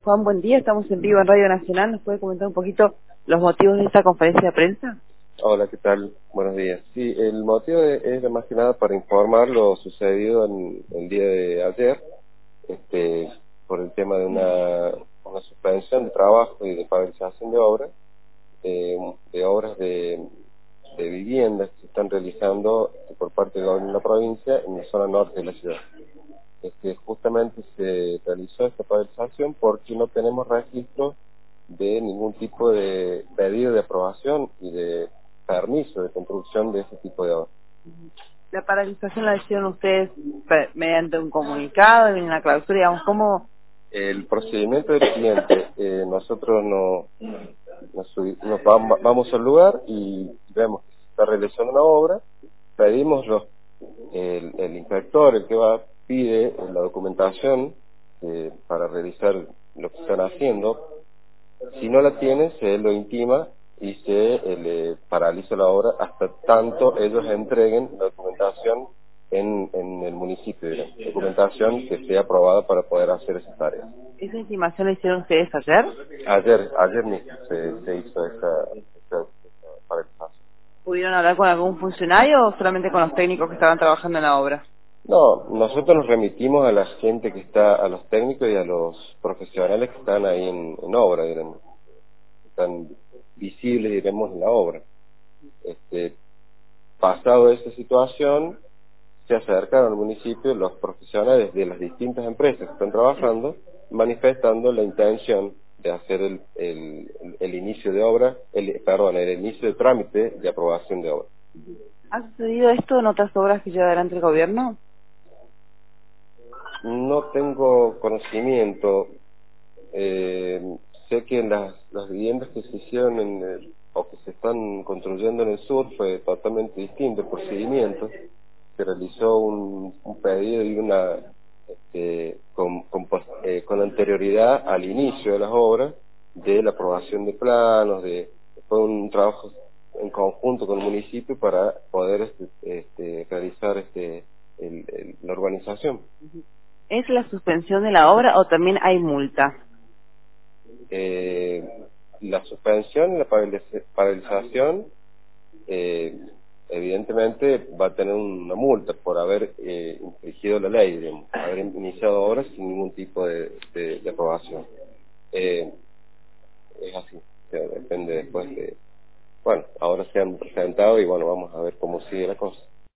Juan, buen día. Estamos en vivo en Radio Nacional. ¿Nos puede comentar un poquito los motivos de esta conferencia de prensa? Hola, ¿qué tal? Buenos días. Sí, el motivo es más que nada para informar lo sucedido en el día de ayer, por el tema de una suspensión de trabajo y de paralización de obras, de obras de viviendas que se están realizando por parte del gobierno de la provincia en la zona norte de la ciudad. Justamente se realizó esta paralización porque no tenemos registro de ningún tipo de pedido de aprobación y de permiso de construcción de ese tipo de obras. La paralización la hicieron ustedes mediante un comunicado, en la clausura, digamos, ¿cómo? El procedimiento es el siguiente: nosotros vamos al lugar y vemos que se está realizando una obra, pedimos el inspector, el que va, pide la documentación para realizar lo que están haciendo. Si no la tienen, se lo intima y se le paraliza la obra hasta tanto ellos entreguen la documentación en el municipio, documentación que esté aprobada para poder hacer esas tareas. ¿Esa intimación la hicieron ustedes ayer? Ayer mismo se hizo esa paralización. ¿Pudieron hablar con algún funcionario o solamente con los técnicos que estaban trabajando en la obra? No, nosotros nos remitimos a la gente que está, a los técnicos y a los profesionales que están ahí en obra, diremos, están visibles, diremos, en la obra. Pasado esa situación, se acercaron al municipio los profesionales de las distintas empresas que están trabajando, manifestando la intención de hacer el inicio de obra, el inicio de trámite de aprobación de obra. ¿Ha sucedido esto en otras obras que lleva adelante el gobierno? No tengo conocimiento. Sé que en las viviendas que se hicieron o que se están construyendo en el sur fue totalmente distinto el procedimiento. Se realizó un pedido y con anterioridad al inicio de las obras, de la aprobación de planos, fue un trabajo en conjunto con el municipio para poder realizar la urbanización. ¿Es la suspensión de la obra o también hay multa? La suspensión y la paralización, evidentemente va a tener una multa por haber infringido la ley, digamos, haber iniciado obras sin ningún tipo de aprobación. Es así, o sea, depende después bueno, ahora se han presentado y bueno, vamos a ver cómo sigue la cosa.